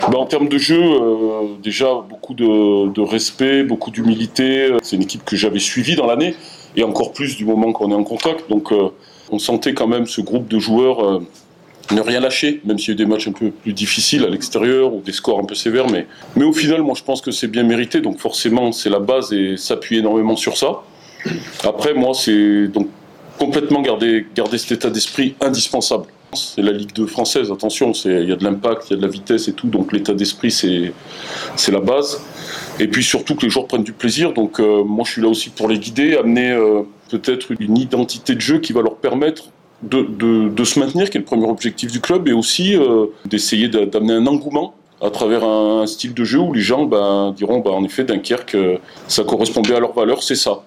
En termes de jeu, déjà beaucoup de respect, beaucoup d'humilité. C'est une équipe que j'avais suivie dans l'année et encore plus du moment qu'on est en contact. Donc on sentait quand même ce groupe de joueurs ne rien lâcher, même s'il y a eu des matchs un peu plus difficiles à l'extérieur ou des scores un peu sévères. Mais au final, moi je pense que c'est bien mérité. Donc forcément, c'est la base et s'appuyer énormément sur ça. Après, moi, c'est donc complètement garder cet état d'esprit indispensable. C'est la Ligue 2 française, attention, il y a de l'impact, il y a de la vitesse et tout, donc l'état d'esprit, c'est la base. Et puis surtout que les joueurs prennent du plaisir, donc moi je suis là aussi pour les guider, amener peut-être une identité de jeu qui va leur permettre de se maintenir, qui est le premier objectif du club, et aussi d'essayer d'amener un engouement à travers un style de jeu où les gens diront en effet Dunkerque, ça correspondait à leurs valeurs, c'est ça.